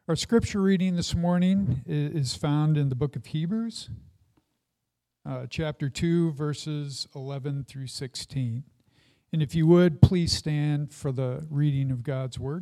Our scripture reading this morning is found in the book of Hebrews, chapter 2, verses 11 through 16. And if you would, please stand for the reading of God's word.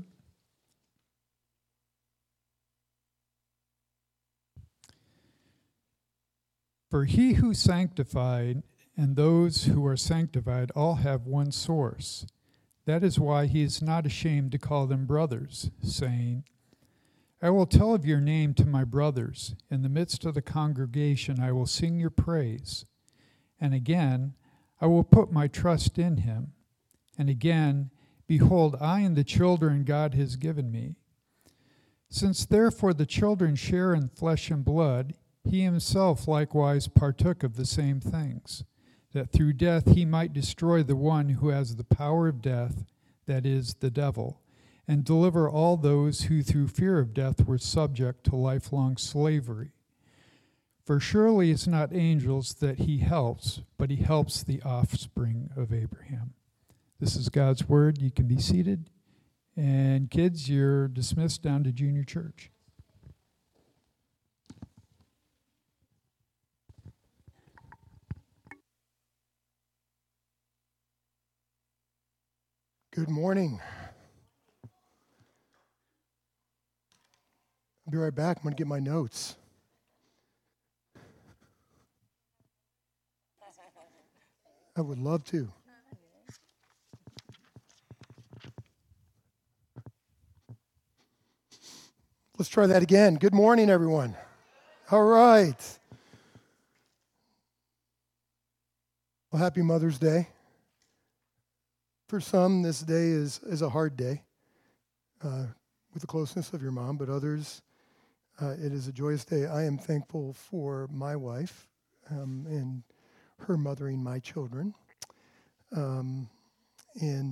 For he who sanctified and those who are sanctified all have one source. That is why he is not ashamed to call them brothers, saying, I will tell of your name to my brothers. In the midst of the congregation I will sing your praise. And again, I will put my trust in him. And again, behold, I and the children God has given me. Since therefore the children share in flesh and blood, he himself likewise partook of the same things, that through death he might destroy the one who has the power of death, that is, the devil, and deliver all those who through fear of death were subject to lifelong slavery. For surely it's not angels that he helps, but he helps the offspring of Abraham. This is God's word. You can be seated. And kids, you're dismissed down to junior church. Good morning. I'll be right back. I'm going to get my notes. I would love to. Let's try that again. Good morning, everyone. All right. Well, happy Mother's Day. For some, this day is a hard day with the closeness of your mom, but others, it is a joyous day. I am thankful for my wife and her mothering my children. And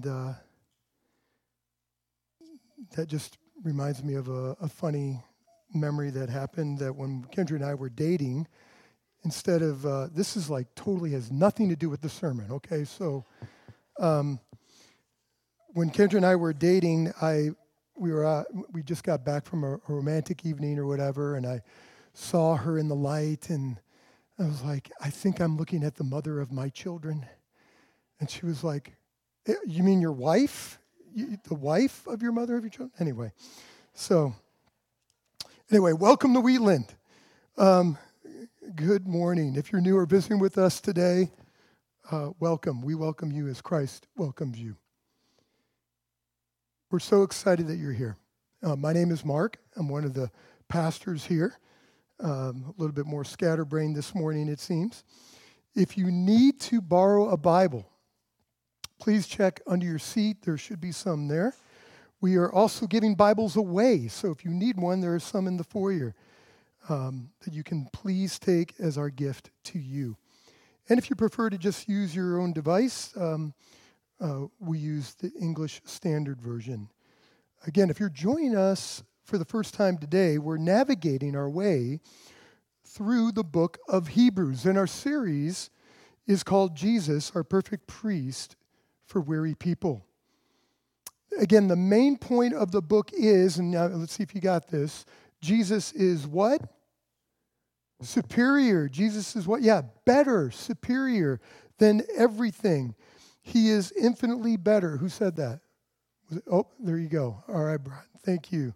that just reminds me of a funny memory that happened, that when Kendra and I were dating, instead of, this is like totally has nothing to do with the sermon, okay? So when Kendra and I were dating, we just got back from a romantic evening or whatever, and I saw her in the light, and I was like, I think I'm looking at the mother of my children. And she was like, you mean your wife? The wife of your mother of your children? Anyway, welcome to Wheatland. Good morning. If you're new or visiting with us today, welcome. We welcome you as Christ welcomes you. We're so excited that you're here. My name is Mark. I'm one of the pastors here. A little bit more scatterbrained this morning, it seems. If you need to borrow a Bible, please check under your seat. There should be some there. We are also giving Bibles away, so if you need one, there are some in the foyer that you can please take as our gift to you. And if you prefer to just use your own device, we use the English Standard Version. Again, if you're joining us for the first time today, we're navigating our way through the book of Hebrews, and our series is called Jesus, Our Perfect Priest for Weary People. Again, the main point of the book is, and now let's see if you got this, Jesus is what? Superior. Jesus is what? Yeah, better, superior than everything. He is infinitely better. Who said that? Oh, there you go. All right, Brian. Thank you.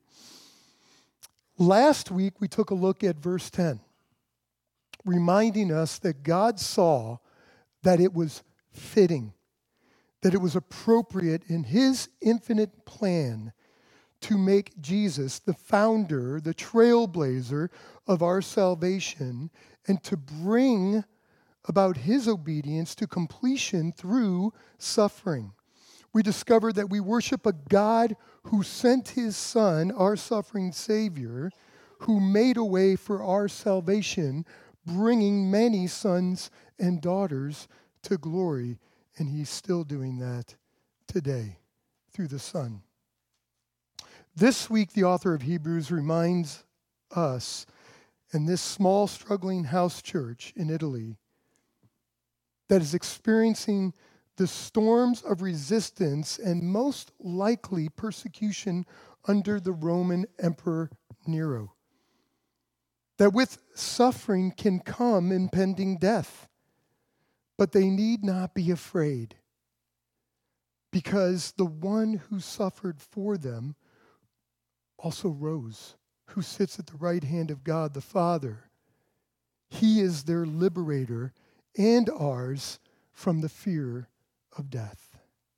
Last week, we took a look at verse 10, reminding us that God saw that it was fitting, that it was appropriate in his infinite plan to make Jesus the founder, the trailblazer of our salvation, and to bring about his obedience to completion through suffering. We discovered that we worship a God who sent his Son, our suffering Savior, who made a way for our salvation, bringing many sons and daughters to glory. And he's still doing that today through the Son. This week, the author of Hebrews reminds us, in this small, struggling house church in Italy, that is experiencing the storms of resistance and most likely persecution under the Roman Emperor Nero. That with suffering can come impending death. But they need not be afraid, because the one who suffered for them also rose, who sits at the right hand of God the Father. He is their liberator and ours from the fear of death.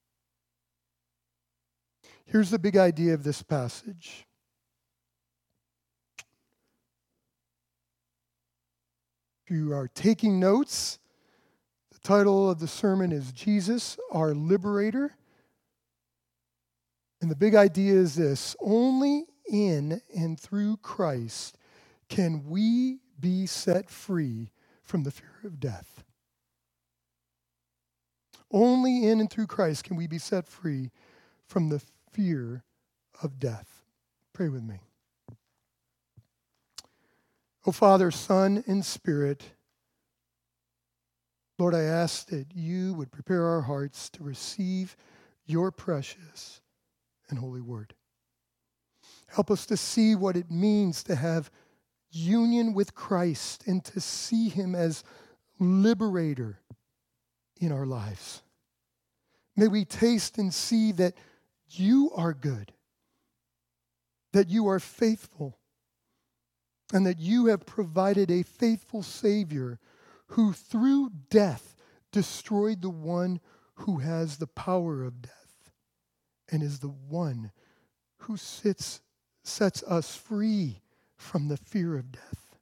Here's the big idea of this passage. If you are taking notes, the title of the sermon is Jesus, Our Liberator. And the big idea is this: only in and through Christ can we be set free from the fear of death. Only in and through Christ can we be set free from the fear of death. Pray with me. Oh, Father, Son, and Spirit, Lord, I ask that you would prepare our hearts to receive your precious and holy word. Help us to see what it means to have union with Christ and to see him as liberator in our lives. May we taste and see that you are good, that you are faithful, and that you have provided a faithful Savior who through death destroyed the one who has the power of death and is the one who sets us free from the fear of death.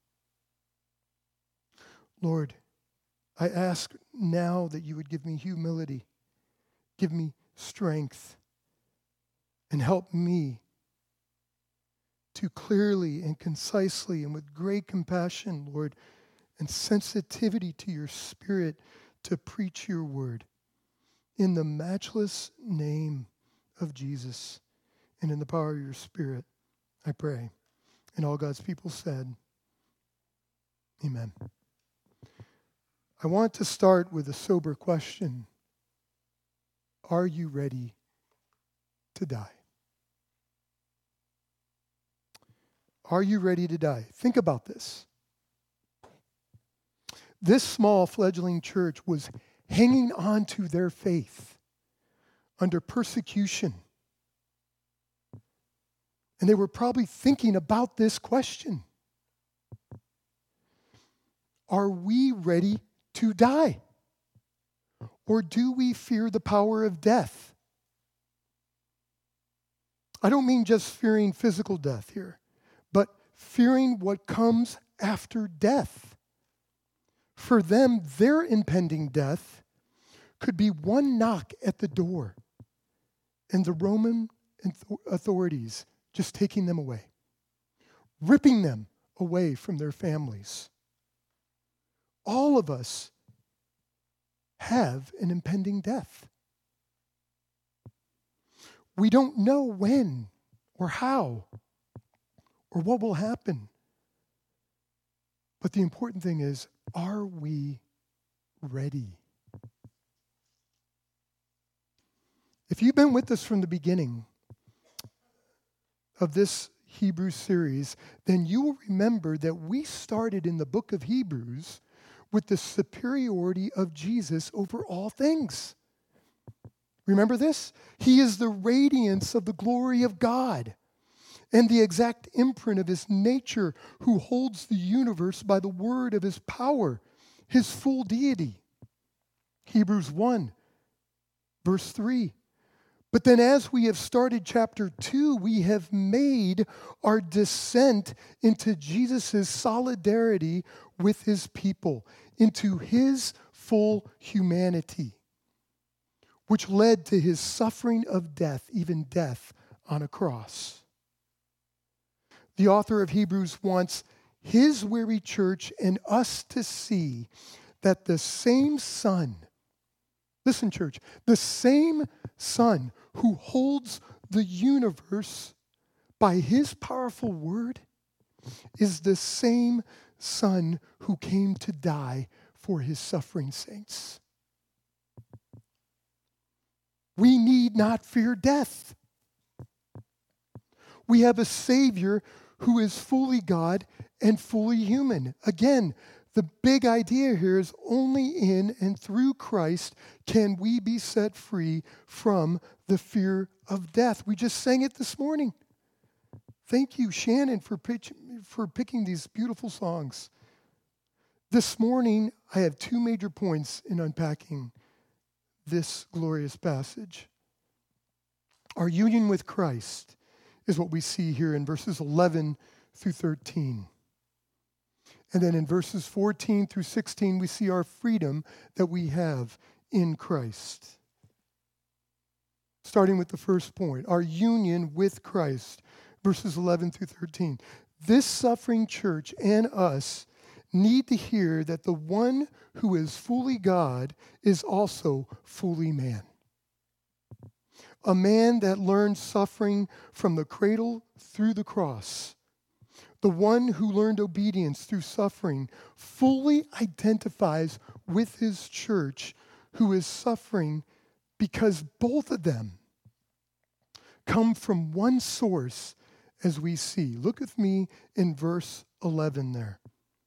Lord, I ask now that you would give me humility, give me strength, and help me to clearly and concisely and with great compassion, Lord, and sensitivity to your Spirit to preach your word. In the matchless name of Jesus and in the power of your Spirit, I pray. And all God's people said, amen. I want to start with a sober question. Are you ready to die? Are you ready to die? Think about this. This small fledgling church was hanging on to their faith under persecution. And they were probably thinking about this question. Are we ready to die? Or do we fear the power of death? I don't mean just fearing physical death here, but fearing what comes after death. For them, their impending death could be one knock at the door and the Roman authorities just taking them away, ripping them away from their families. All of us have an impending death. We don't know when or how or what will happen. But the important thing is, are we ready? If you've been with us from the beginning of this Hebrews series, then you will remember that we started in the book of Hebrews with the superiority of Jesus over all things. Remember this? He is the radiance of the glory of God and the exact imprint of his nature, who holds the universe by the word of his power, his full deity. Hebrews 1, verse 3. But then as we have started chapter 2, we have made our descent into Jesus' solidarity with his people, into his full humanity, which led to his suffering of death, even death on a cross. The author of Hebrews wants his weary church and us to see that the same Son, listen, church, the same Son who holds the universe by his powerful word is the same Son who came to die for his suffering saints. We need not fear death. We have a Savior who is fully God and fully human. Again, the big idea here is only in and through Christ can we be set free from the fear of death. We just sang it this morning. Thank you, Shannon, for picking these beautiful songs. This morning, I have two major points in unpacking this glorious passage. Our union with Christ is what we see here in verses 11 through 13. And then in verses 14 through 16, we see our freedom that we have in Christ. Starting with the first point, our union with Christ, verses 11 through 13. This suffering church and us need to hear that the one who is fully God is also fully man. A man that learned suffering from the cradle through the cross. The one who learned obedience through suffering fully identifies with his church who is suffering because both of them come from one source as we see. Look with me in verse 11 there.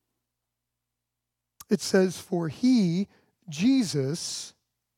It says, for he, Jesus,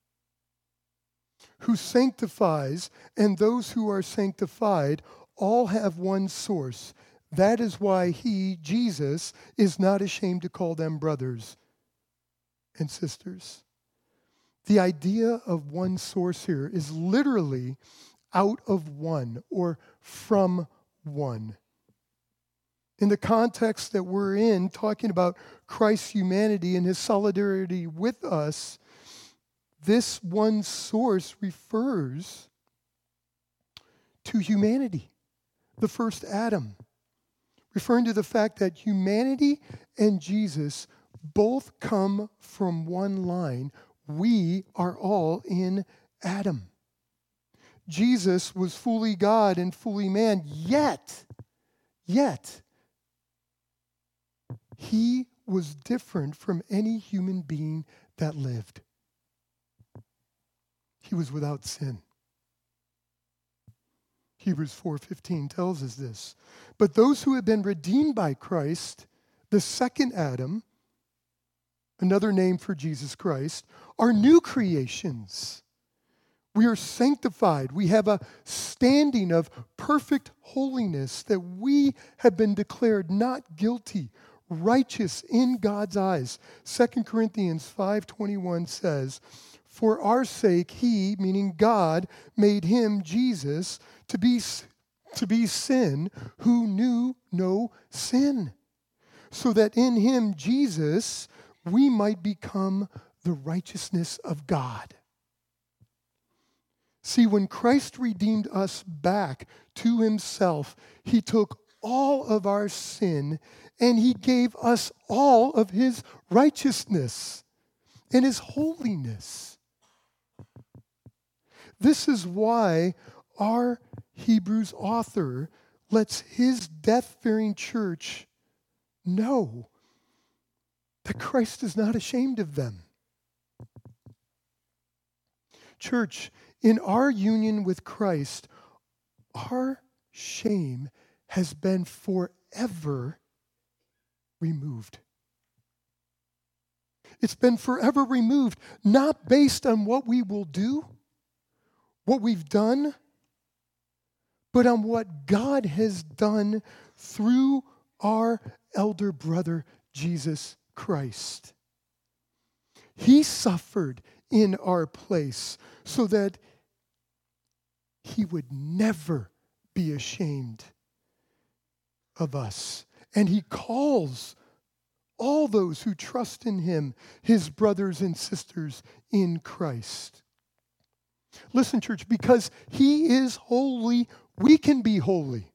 who sanctifies, and those who are sanctified all have one source. That is why he, Jesus, is not ashamed to call them brothers and sisters. The idea of one source here is literally out of one or from one. In the context that we're in, talking about Christ's humanity and his solidarity with us, this one source refers to humanity, the first Adam, referring to the fact that humanity and Jesus both come from one line. We are all in Adam. Jesus was fully God and fully man, yet, he was different from any human being that lived. He was without sin. Hebrews 4:15 tells us this. But those who have been redeemed by Christ, the second Adam, another name for Jesus Christ, are new creations. We are sanctified. We have a standing of perfect holiness that we have been declared not guilty, righteous in God's eyes. 2 Corinthians 5:21 says, for our sake he, meaning God, made him, Jesus, to be sin who knew no sin, so that in him, Jesus, we might become the righteousness of God. See, when Christ redeemed us back to himself, he took all of our sin and he gave us all of his righteousness and his holiness. This is why our Hebrews author lets his death-fearing church know that Christ is not ashamed of them. Church, in our union with Christ, our shame has been forever removed. It's been forever removed, not based on what we will do, what we've done, but on what God has done through our elder brother, Jesus Christ. He suffered in our place so that he would never be ashamed of us. And he calls all those who trust in him his brothers and sisters in Christ. Listen, church, because he is holy, we can be holy.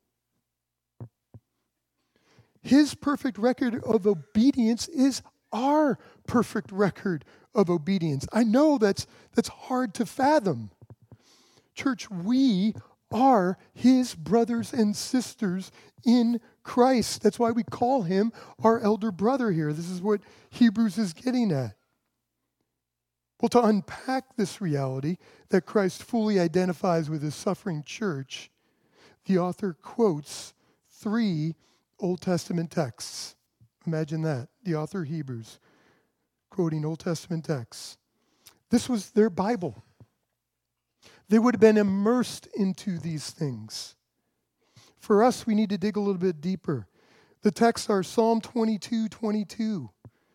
His perfect record of obedience is our perfect record of obedience. I know that's hard to fathom. Church, we are his brothers and sisters in Christ. That's why we call him our elder brother here. This is what Hebrews is getting at. Well, to unpack this reality that Christ fully identifies with his suffering church, the author quotes 3 Old Testament texts. Imagine that, the author of Hebrews quoting Old Testament texts. This was their Bible. They would have been immersed into these things. For us, we need to dig a little bit deeper. The texts are Psalm 22:22,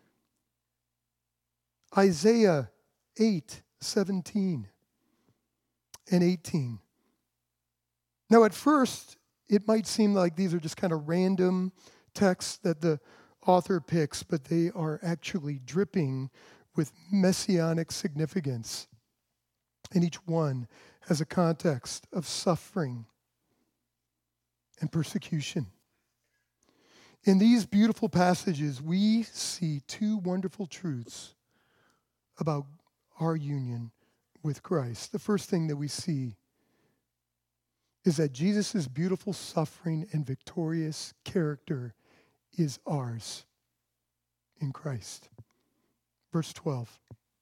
Isaiah 8:17 and 18. Now, at first, it might seem like these are just kind of random texts that the author picks, but they are actually dripping with messianic significance. And each one has a context of suffering and persecution. In these beautiful passages, we see two wonderful truths about our union with Christ. The first thing that we see is that Jesus' beautiful suffering and victorious character is ours in Christ. Verse 12.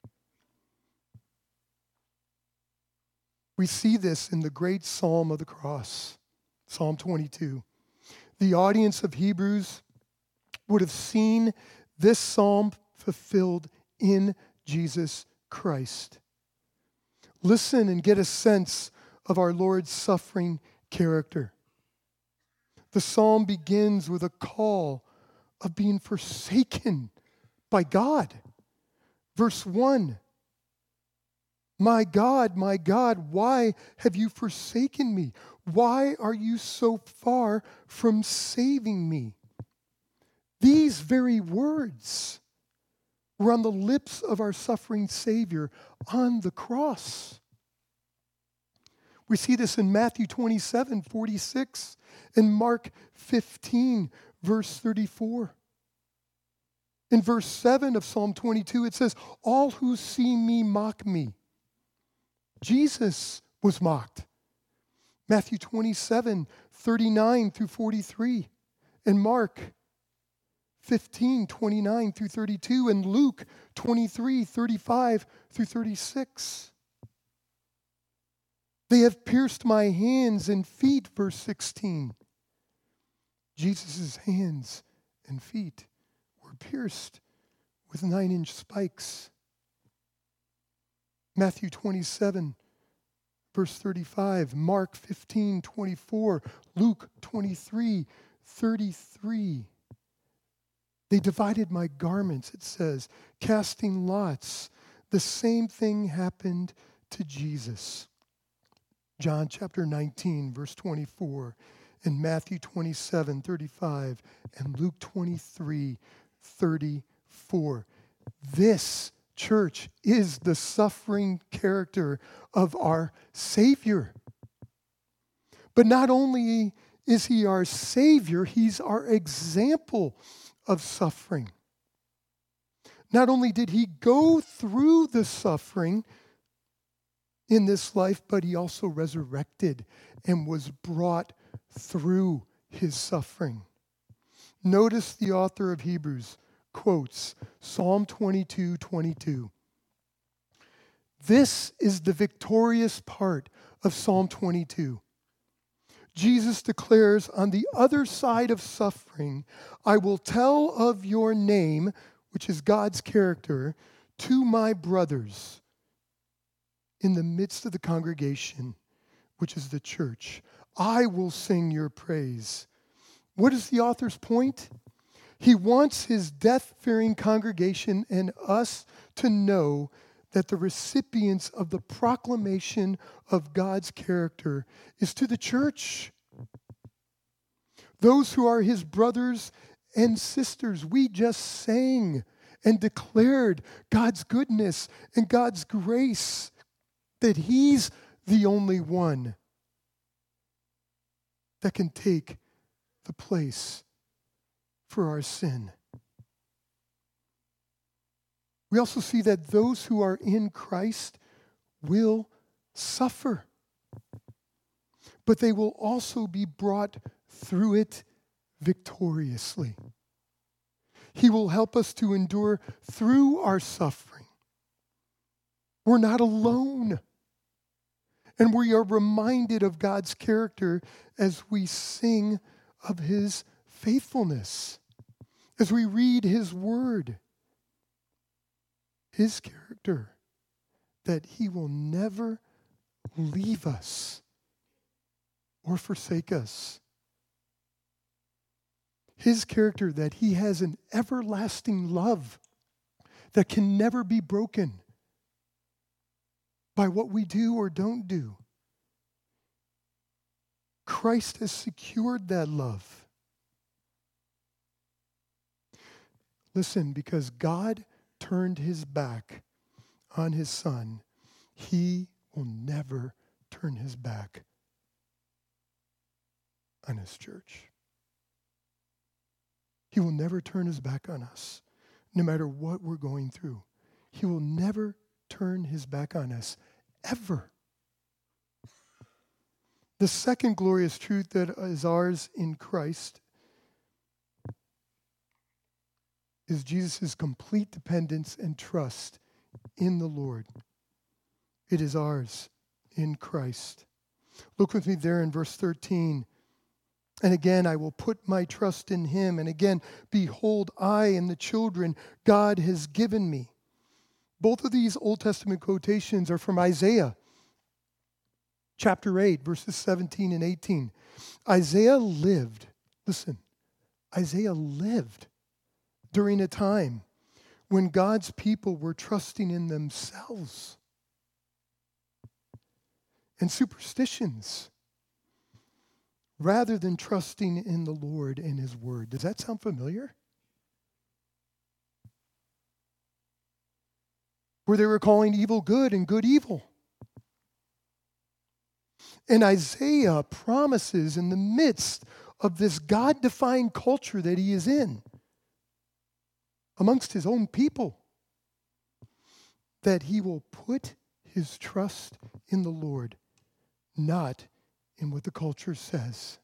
We see this in the great Psalm of the Cross, Psalm 22. The audience of Hebrews would have seen this psalm fulfilled in Jesus Christ. Listen and get a sense of our Lord's suffering character. The psalm begins with a call of being forsaken by God. Verse 1, my God, why have you forsaken me? Why are you so far from saving me? These very words were on the lips of our suffering Savior on the cross. We see this in Matthew 27:46 and Mark 15, verse 34. In verse 7 of Psalm 22, it says, all who see me mock me. Jesus was mocked. Matthew 27:39 through 43, and Mark 15:29 through 32, and Luke 23:35 through 36. They have pierced my hands and feet, verse 16. Jesus' hands and feet were pierced with 9-inch spikes. Matthew 27, verse 35, Mark 15:24, Luke 23:33. They divided my garments, it says, casting lots. The same thing happened to Jesus. John chapter 19, verse 24, and Matthew 27:35, and Luke 23:34. This, church, is the suffering character of our Savior. But not only is he our Savior, he's our example of suffering. Not only did he go through the suffering in this life, but he also resurrected and was brought through his suffering. Notice the author of Hebrews quotes Psalm 22:22. This is the victorious part of Psalm 22. Jesus declares, on the other side of suffering, I will tell of your name, which is God's character, to my brothers in the midst of the congregation, which is the church. I will sing your praise. What is the author's point? He wants his death-fearing congregation and us to know that the recipients of the proclamation of God's character is to the church. Those who are his brothers and sisters. We just sang and declared God's goodness and God's grace, that he's the only one that can take the place for our sin. We also see that those who are in Christ will suffer, but they will also be brought through it victoriously. He will help us to endure through our suffering. We're not alone. And we are reminded of God's character as we sing of his faithfulness. As we read his word, his character, that he will never leave us or forsake us. His character, that he has an everlasting love that can never be broken by what we do or don't do. Christ has secured that love. Listen, because God turned his back on his Son, he will never turn his back on his church. He will never turn his back on us, no matter what we're going through. He will never turn his back on us, ever. The second glorious truth that is ours in Christ is Jesus' complete dependence and trust in the Lord. It is ours in Christ. Look with me there in verse 13. And again, I will put my trust in him. And again, behold, I and the children God has given me. Both of these Old Testament quotations are from Isaiah, chapter 8, verses 17 and 18. Isaiah lived during a time when God's people were trusting in themselves and superstitions rather than trusting in the Lord and his word. Does that sound familiar? Where they were calling evil good and good evil. And Isaiah promises in the midst of this God-defying culture that he is in, amongst his own people, that he will put his trust in the Lord, not in what the culture says.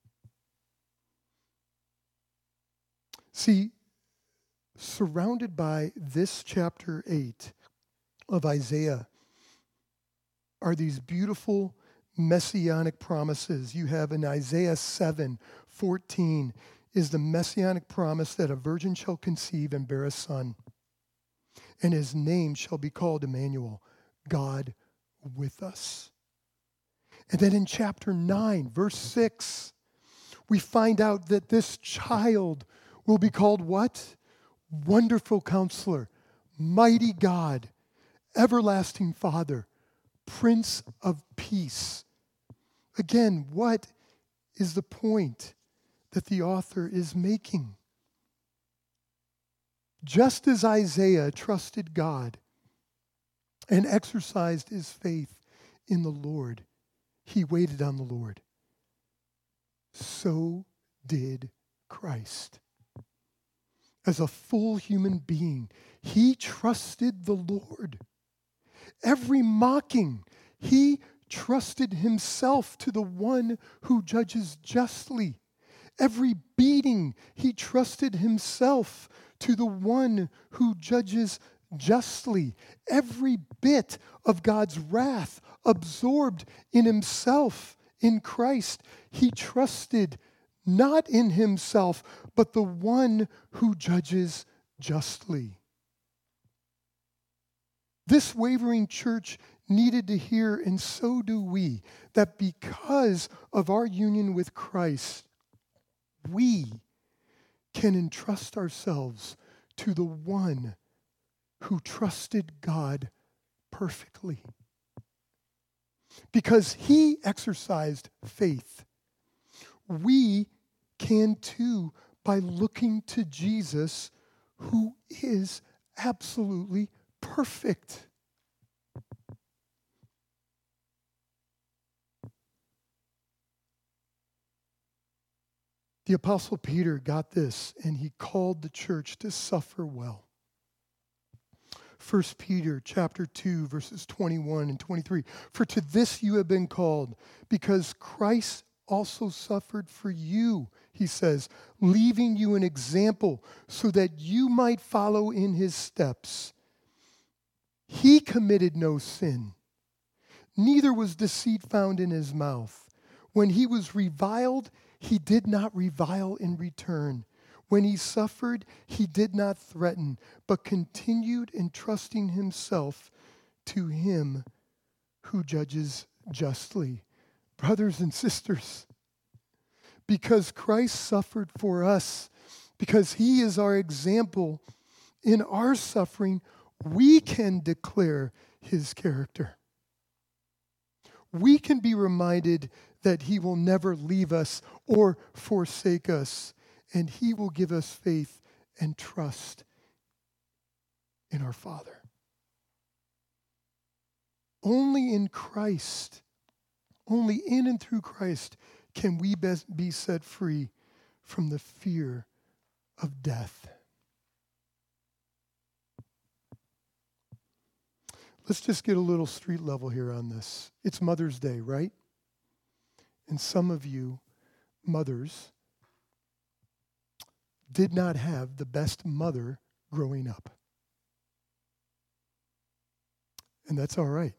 See, surrounded by this chapter 8 of Isaiah are these beautiful messianic promises. You have in Isaiah 7:14 is the messianic promise that a virgin shall conceive and bear a son, and his name shall be called Emmanuel, God with us. And then in chapter 9, verse 6, we find out that this child will be called what? Wonderful Counselor, Mighty God, Everlasting Father, Prince of Peace. Again, what is the point that the author is making? Just as Isaiah trusted God and exercised his faith in the Lord, he waited on the Lord. So did Christ. As a full human being, he trusted the Lord. Every mocking, he trusted himself to the one who judges justly. Every beating, he trusted himself to the one who judges justly. Every bit of God's wrath absorbed in himself, in Christ, he trusted not in himself, but the one who judges justly. This wavering church needed to hear, and so do we, that because of our union with Christ, we can entrust ourselves to the one who trusted God perfectly. Because he exercised faith, we can too by looking to Jesus, who is absolutely perfect. The Apostle Peter got this, and he called the church to suffer well. 1 Peter chapter 2, verses 21 and 23. For to this you have been called, because Christ also suffered for you, he says, leaving you an example so that you might follow in his steps. He committed no sin, neither was deceit found in his mouth. When he was reviled, he did not revile in return. When he suffered, he did not threaten, but continued entrusting himself to him who judges justly. Brothers and sisters, because Christ suffered for us, because he is our example in our suffering, we can declare his character. We can be reminded that he will never leave us or forsake us, and he will give us faith and trust in our Father. Only in Christ, only in and through Christ can we be set free from the fear of death. Let's just get a little street level here on this. It's Mother's Day, right? And some of you, mothers, did not have the best mother growing up. And that's all right.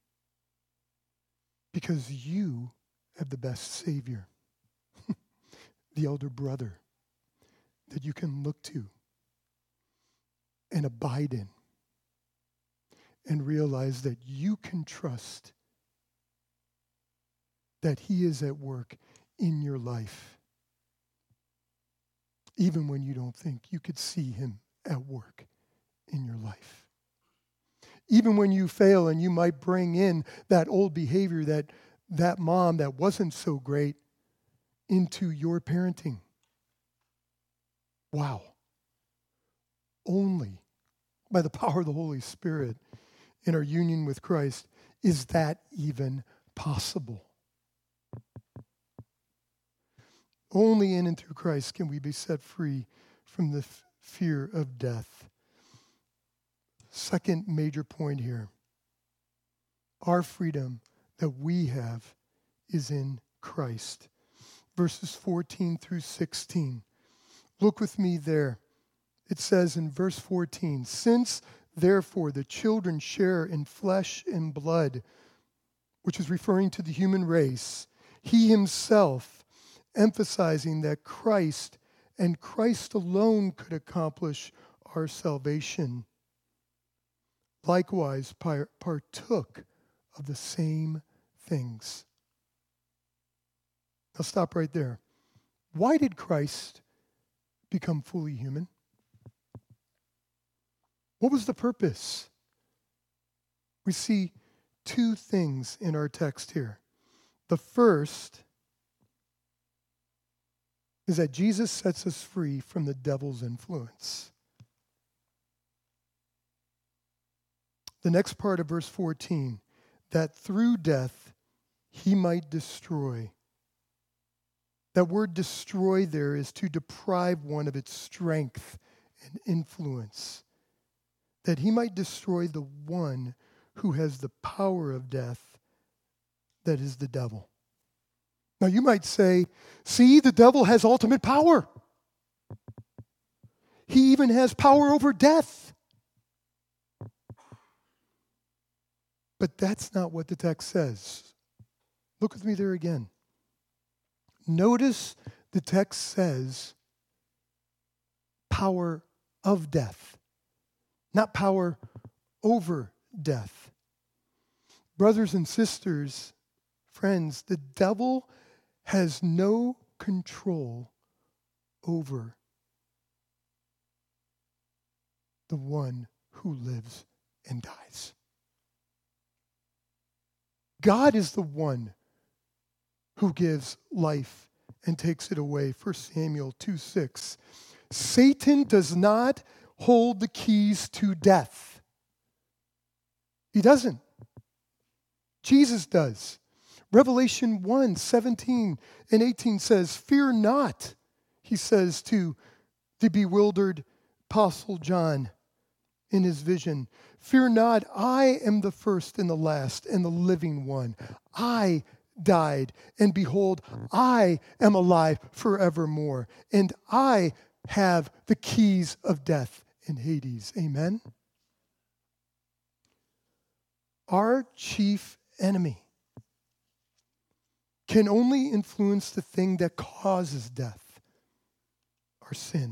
Because you have the best Savior, the elder brother that you can look to and abide in and realize that you can trust that he is at work in your life, even when you don't think you could see him at work in your life. Even when you fail and you might bring in that old behavior, that mom that wasn't so great into your parenting. Wow. Only by the power of the Holy Spirit in our union with Christ is that even possible. Only in and through Christ can we be set free from the fear of death. Second major point here. Our freedom that we have is in Christ. Verses 14 through 16. Look with me there. It says in verse 14, "Since therefore the children share in flesh and blood," which is referring to the human race, he himself, emphasizing that Christ and Christ alone could accomplish our salvation, likewise partook of the same things. I'll stop right there. Why did Christ become fully human? What was the purpose? We see two things in our text here. The first is that Jesus sets us free from the devil's influence. The next part of verse 14, that through death he might destroy. That word destroy there is to deprive one of its strength and influence. That he might destroy the one who has the power of death, that is the devil. Now you might say, see, the devil has ultimate power. He even has power over death. But that's not what the text says. Look with me there again. Notice the text says power of death, not power over death. Brothers and sisters, friends, the devil has no control over the one who lives and dies. God is the one who gives life and takes it away. 1 Samuel 2:6. Satan does not hold the keys to death. He doesn't. Jesus does. Revelation 1:17 and 18 says, "Fear not," he says to the bewildered Apostle John in his vision. "Fear not, I am the first and the last and the living one. I died, and behold, I am alive forevermore, and I have the keys of death and Hades." Amen? Our chief enemy can only influence the thing that causes death, our sin.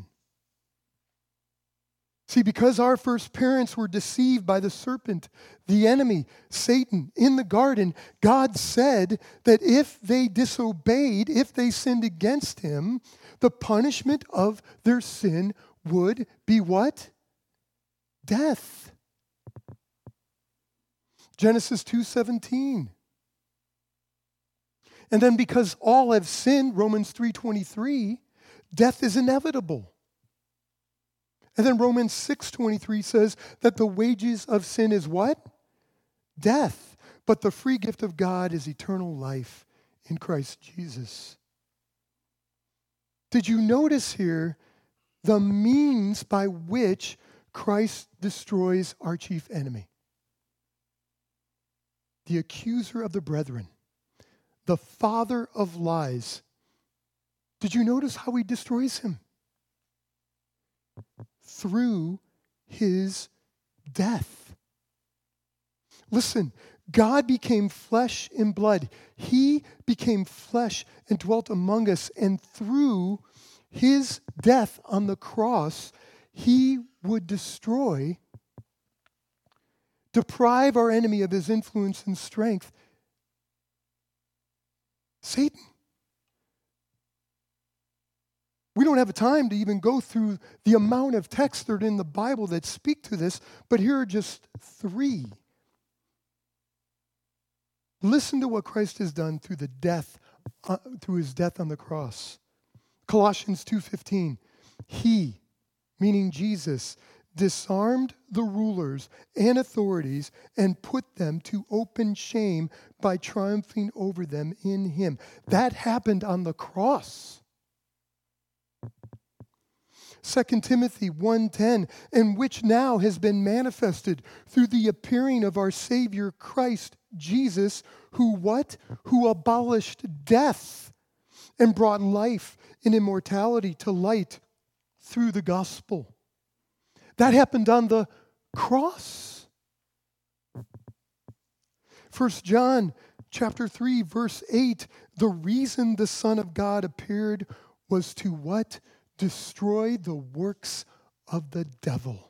See, because our first parents were deceived by the serpent, the enemy, Satan, in the garden, God said that if they disobeyed, if they sinned against him, the punishment of their sin would be what? Death. Genesis 2:17. And then because all have sinned, Romans 3:23, death is inevitable. And then Romans 6:23 says that the wages of sin is what? Death. But the free gift of God is eternal life in Christ Jesus. Did you notice here the means by which Christ destroys our chief enemy? The accuser of the brethren, the father of lies. Did you notice how he destroys him? Through his death. Listen, God became flesh and blood. He became flesh and dwelt among us, and through his death on the cross, he would destroy, deprive our enemy of his influence and strength, Satan. We don't have time to even go through the amount of texts that are in the Bible that speak to this, but here are just 3. Listen to what Christ has done through through his death on the cross. Colossians 2:15. He, meaning Jesus, disarmed the rulers and authorities and put them to open shame by triumphing over them in him. That happened on the cross. 2 Timothy 1:10, and which now has been manifested through the appearing of our Savior Christ Jesus, who what? Who abolished death and brought life and immortality to light through the gospel. That happened on the cross. 1 John chapter 3, verse 8, the reason the Son of God appeared was to what? Destroy the works of the devil.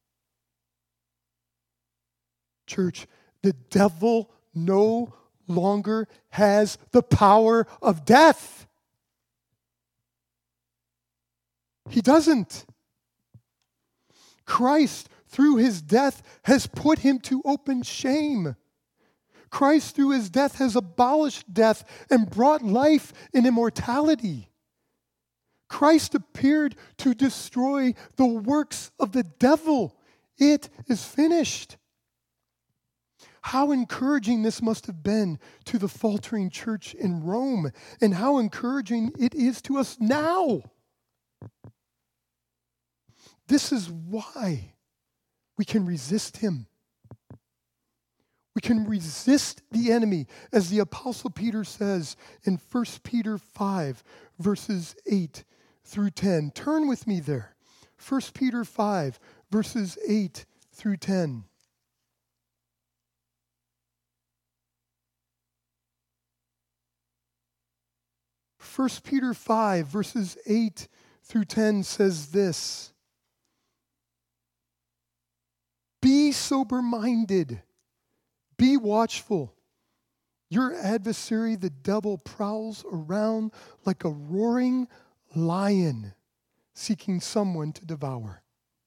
Church, the devil no longer has the power of death. He doesn't. Christ, through his death, has put him to open shame. Christ, through his death, has abolished death and brought life and immortality. Christ appeared to destroy the works of the devil. It is finished. How encouraging this must have been to the faltering church in Rome, and how encouraging it is to us now. This is why we can resist him. We can resist the enemy, as the Apostle Peter says in 1 Peter 5, verses 8 through 10. Turn with me there. 1 Peter 5, verses 8 through 10. First Peter 5, verses 8 through 10 says this. Be sober-minded. Be watchful. Your adversary, the devil, prowls around like a roaring lion, seeking someone to devour.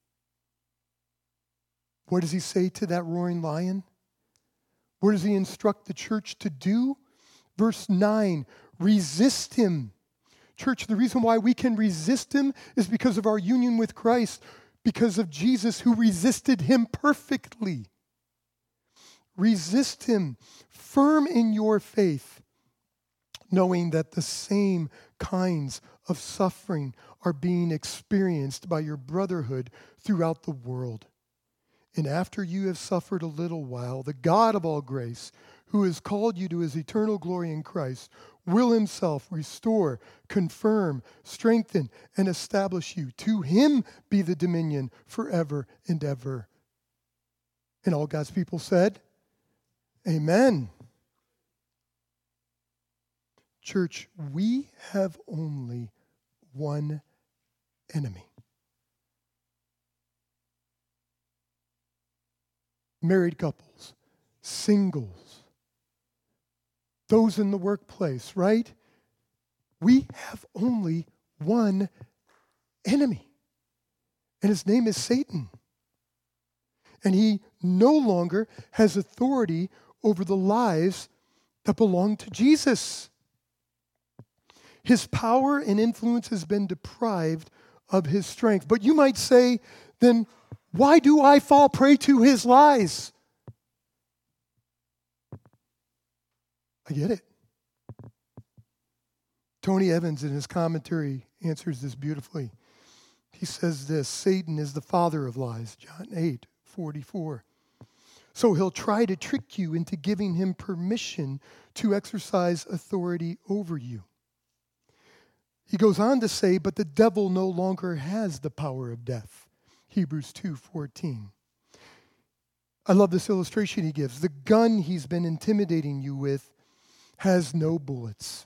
What does he say to that roaring lion? What does he instruct the church to do? Verse 9, resist him. Church, the reason why we can resist him is because of our union with Christ, because of Jesus who resisted him perfectly. Resist him, firm in your faith, knowing that the same kinds of suffering are being experienced by your brotherhood throughout the world. And after you have suffered a little while, the God of all grace, who has called you to his eternal glory in Christ, will himself restore, confirm, strengthen, and establish you. To him be the dominion forever and ever. And all God's people said, Amen. Church, we have only one enemy. Married couples, singles, those in the workplace, right? We have only one enemy, and his name is Satan. And he no longer has authority over the lives that belong to Jesus. His power and influence has been deprived of his strength. But you might say, then why do I fall prey to his lies? I get it. Tony Evans, in his commentary, answers this beautifully. He says this: Satan is the father of lies, John 8:44. So he'll try to trick you into giving him permission to exercise authority over you. He goes on to say, but the devil no longer has the power of death. Hebrews 2:14. I love this illustration he gives. The gun he's been intimidating you with has no bullets.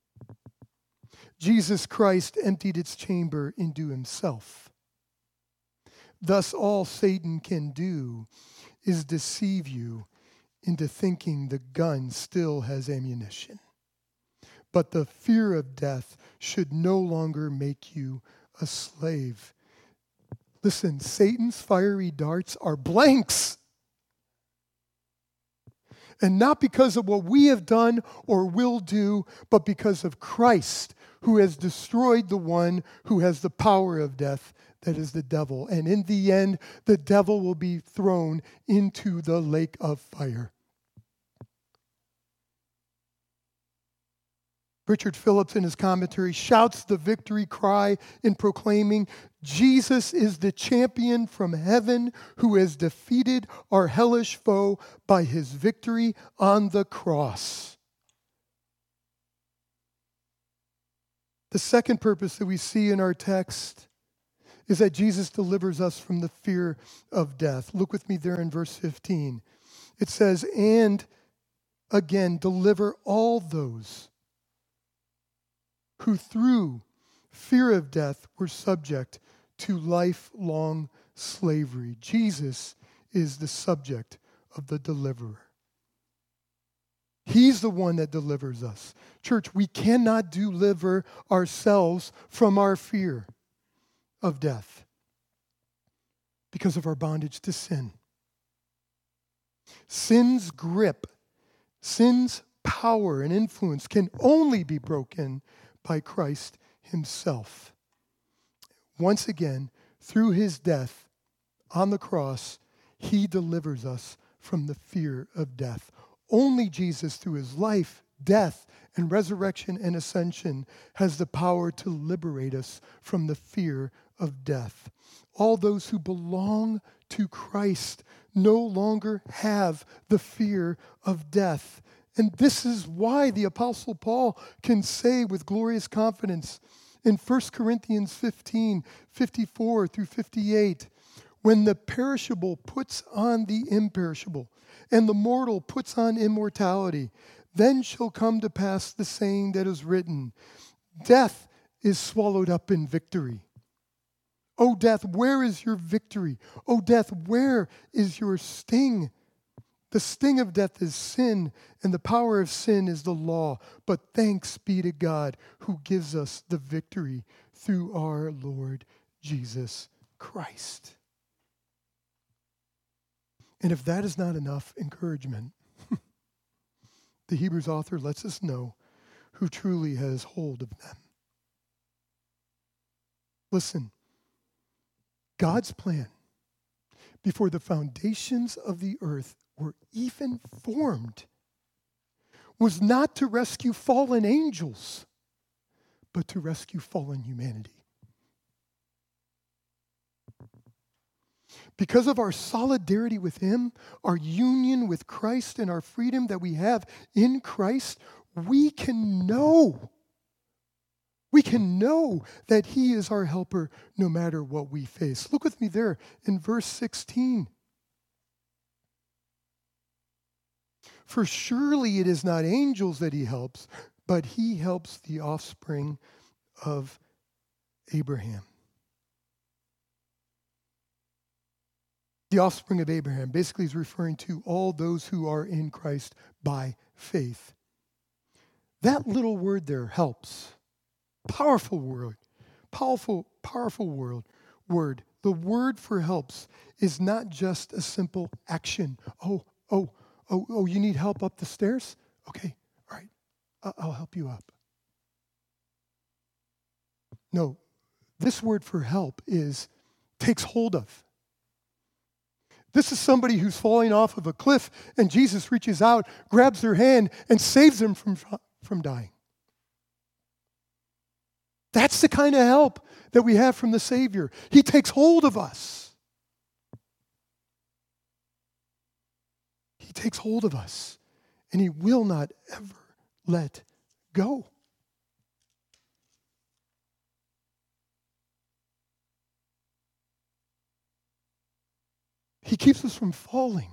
Jesus Christ emptied its chamber into himself. Thus, all Satan can do is deceive you into thinking the gun still has ammunition. But the fear of death should no longer make you a slave. Listen, Satan's fiery darts are blanks. And not because of what we have done or will do, but because of Christ, who has destroyed the one who has the power of death, that is the devil. And in the end, the devil will be thrown into the lake of fire. Richard Phillips, in his commentary, shouts the victory cry in proclaiming, Jesus is the champion from heaven who has defeated our hellish foe by his victory on the cross. The second purpose that we see in our text is that Jesus delivers us from the fear of death. Look with me there in verse 15. It says, and again, deliver all those who through fear of death were subject to lifelong slavery. Jesus is the subject of the deliverer. He's the one that delivers us. Church, we cannot deliver ourselves from our fear of death because of our bondage to sin. Sin's grip, sin's power and influence can only be broken by Christ himself. Once again, through his death on the cross, he delivers us from the fear of death. Only Jesus, through his life, death, and resurrection and ascension, has the power to liberate us from the fear of death. All those who belong to Christ no longer have the fear of death. And this is why the Apostle Paul can say with glorious confidence in 1 Corinthians 15:54 through 58, when the perishable puts on the imperishable, and the mortal puts on immortality, then shall come to pass the saying that is written, death is swallowed up in victory. O death, where is your victory? O death, where is your sting? The sting of death is sin, and the power of sin is the law. But thanks be to God who gives us the victory through our Lord Jesus Christ. And if that is not enough encouragement, the Hebrews author lets us know who truly has hold of them. Listen, God's plan before the foundations of the earth were even formed was not to rescue fallen angels, but to rescue fallen humanity. Because of our solidarity with him, our union with Christ, and our freedom that we have in Christ, we can know that he is our helper no matter what we face. Look with me there in verse 16. For surely it is not angels that he helps, but he helps the offspring of Abraham. The offspring of Abraham basically is referring to all those who are in Christ by faith. That little word there, helps. Powerful word. Powerful word. The word for helps is not just a simple action. Oh, you need help up the stairs? Okay, all right. I'll help you up. No, this word for help is takes hold of. This is somebody who's falling off of a cliff, and Jesus reaches out, grabs their hand, and saves them from dying. That's the kind of help that we have from the Savior. He takes hold of us. He takes hold of us, and he will not ever let go. He keeps us from falling.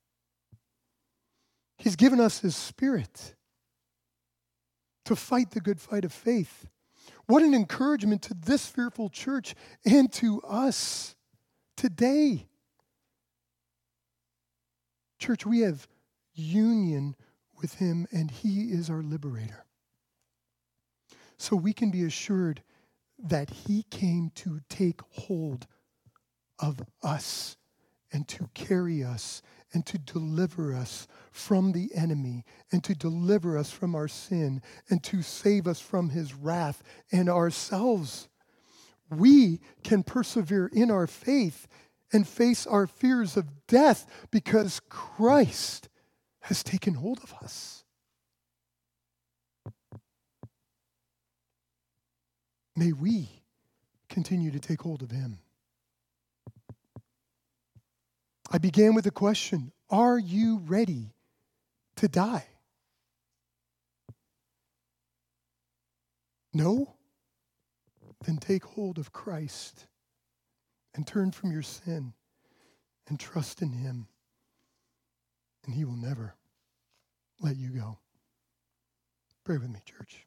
He's given us his Spirit to fight the good fight of faith. What an encouragement to this fearful church and to us today. Church, we have union with him, and he is our liberator. So we can be assured that he came to take hold of us and to carry us and to deliver us from the enemy and to deliver us from our sin and to save us from his wrath and ourselves. We can persevere in our faith and face our fears of death because Christ has taken hold of us. May we continue to take hold of him. I began with the question, are you ready to die? No? Then take hold of Christ and turn from your sin and trust in him, and he will never let you go. Pray with me, church.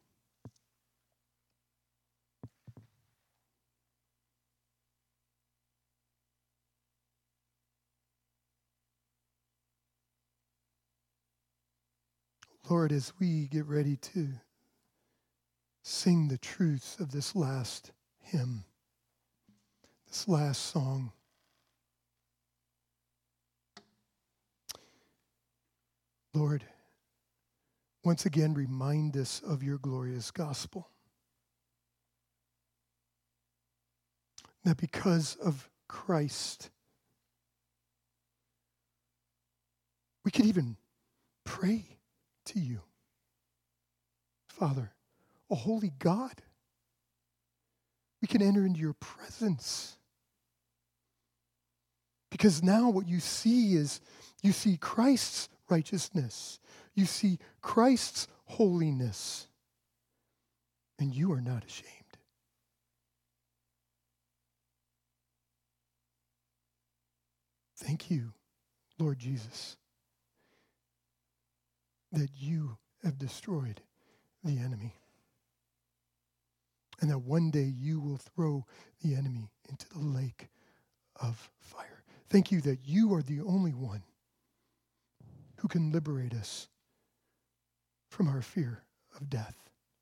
Lord, as we get ready to sing the truths of this last hymn, this last song, Lord, once again remind us of your glorious gospel. That because of Christ, we could even pray to you. Father, a holy God, we can enter into your presence. Because now what you see is, you see Christ's righteousness. You see Christ's holiness. And you are not ashamed. Thank you, Lord Jesus, that you have destroyed the enemy. And that one day you will throw the enemy into the lake of fire. Thank you that you are the only one who can liberate us from our fear of death.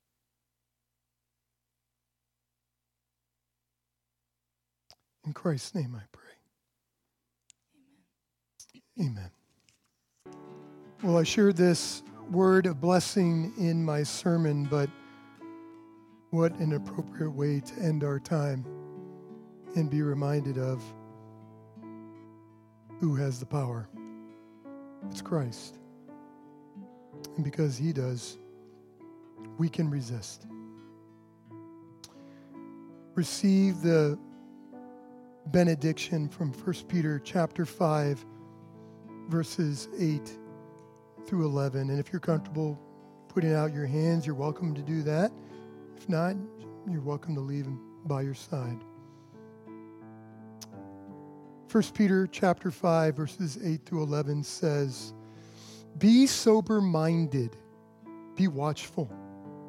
In Christ's name I pray. Amen. Well, I shared this word of blessing in my sermon, but what an appropriate way to end our time and be reminded of who has the power. It's Christ. And because he does, we can resist. Receive the benediction from 1 Peter chapter 5, verses 8 through 11. And if you're comfortable putting out your hands, you're welcome to do that. If not, you're welcome to leave them by your side. 1 Peter chapter 5, verses 8 through 11 says, "Be sober-minded, be watchful.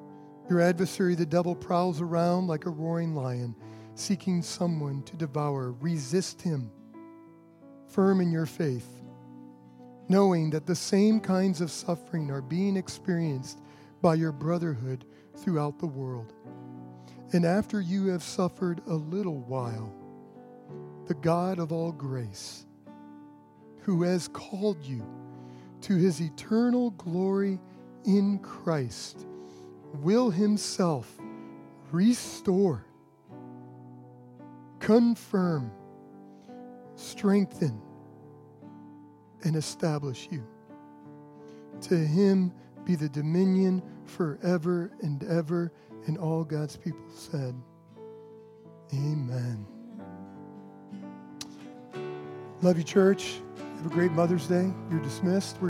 Your adversary, the devil, prowls around like a roaring lion, seeking someone to devour. Resist him, firm in your faith, knowing that the same kinds of suffering are being experienced by your brotherhood throughout the world. And after you have suffered a little while, the God of all grace, who has called you to his eternal glory in Christ, will himself restore, confirm, strengthen, and establish you. To him be the dominion forever and ever. And all God's people said, amen. Love you, church. Have a great Mother's Day. You're dismissed.